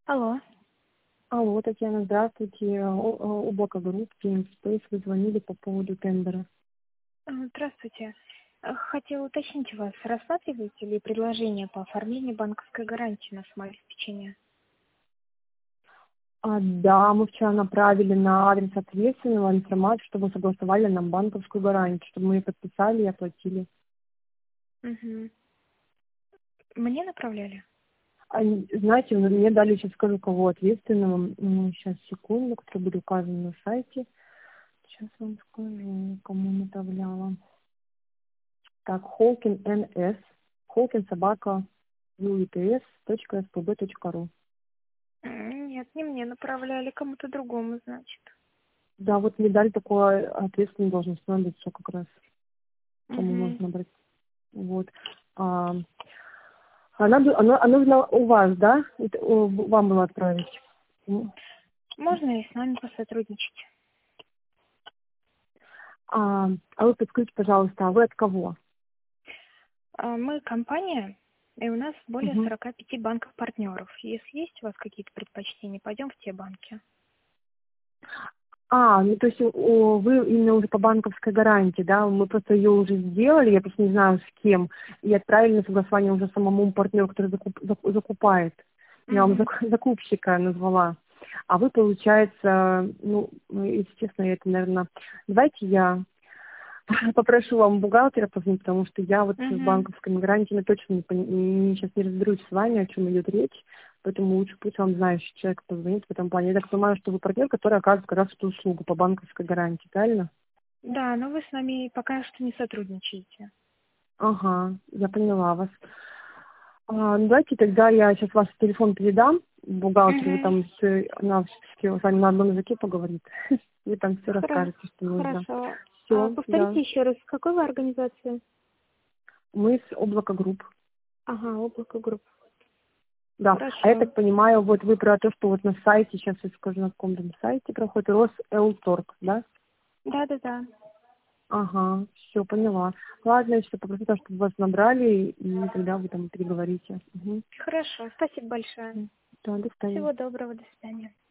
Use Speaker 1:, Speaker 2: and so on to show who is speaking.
Speaker 1: Алло.
Speaker 2: Алло, Татьяна, здравствуйте. Облако Групп, Phoenix Space. Вы звонили по поводу тендера.
Speaker 1: Здравствуйте. Хотела уточнить у вас, рассматриваете ли предложение по оформлению банковской гарантии на самообеспечение?
Speaker 2: Да, мы вчера направили на адрес ответственного информацию, чтобы согласовали нам банковскую гарантию, чтобы мы ее подписали и оплатили.
Speaker 1: Угу. Мне направляли?
Speaker 2: Знаете, мне дали, сейчас скажу, кого ответственного. Сейчас, секунду, который будет указан на сайте. Сейчас вам скажу, кому направляла. Так, Холкин НС, Холкин собака uits.spb.ru.
Speaker 1: Нет, не мне направляли, кому-то другому, значит.
Speaker 2: Да, вот мне дали такое ответственное должностное лицо как раз, кому
Speaker 1: Угу.
Speaker 2: можно брать. Вот. А, она нужна у вас, да? Вам было отправить.
Speaker 1: Можно и с нами посотрудничать.
Speaker 2: А вы подскажите, пожалуйста, а вы от кого?
Speaker 1: Мы компания, и у нас более
Speaker 2: Мгм.
Speaker 1: 45 банков-партнеров. Если есть у вас какие-то предпочтения, пойдем в те банки.
Speaker 2: Ну то есть вы именно уже по банковской гарантии, да? Мы просто ее уже сделали, я просто не знаю с кем, и отправили на согласование уже самому партнеру, который закупает. Я вам
Speaker 1: Угу.
Speaker 2: закупщика назвала. А вы, получается, если честно, это, наверное, давайте я попрошу вам бухгалтера позвонить, потому что я вот с
Speaker 1: Угу.
Speaker 2: банковскими гарантиями точно сейчас не разберусь с вами, о чем идет речь, поэтому лучше пусть вам знающий человек позвонит в этом плане. Я так понимаю, что вы партнер, который оказывает как раз эту услугу по банковской гарантии, правильно?
Speaker 1: Да, но вы с нами пока что не сотрудничаете.
Speaker 2: Ага, я поняла вас. Давайте тогда я сейчас ваш телефон передам бухгалтеру, вы
Speaker 1: Угу.
Speaker 2: там она с вами на одном языке поговорит. Вы там все расскажете, что нужно.
Speaker 1: Хорошо.
Speaker 2: Все, да.
Speaker 1: Повторите еще раз, какой вы организации?
Speaker 2: Мы с Облако Групп.
Speaker 1: Ага, облако групп.
Speaker 2: Да, а я
Speaker 1: Хорошо.
Speaker 2: так понимаю, вот вы про то, что вот на сайте, сейчас я скажу, на каком там сайте проходит, Росэлторг, да?
Speaker 1: Да.
Speaker 2: Ага, все, поняла. Ладно, я что попрошу, чтобы вас набрали, и тогда вы там переговорите. Угу.
Speaker 1: Хорошо, спасибо большое.
Speaker 2: Да, до свидания.
Speaker 1: Всего доброго, до свидания.